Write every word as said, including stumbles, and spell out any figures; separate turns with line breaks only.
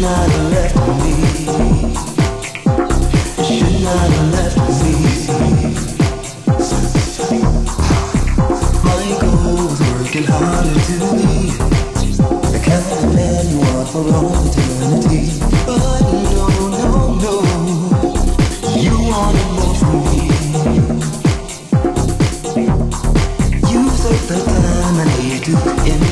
not have left me. You should not have left me. My goal's working harder to be the kind of man you want for all eternity. But no, no, no, you wanted more from me. You took the time I need to.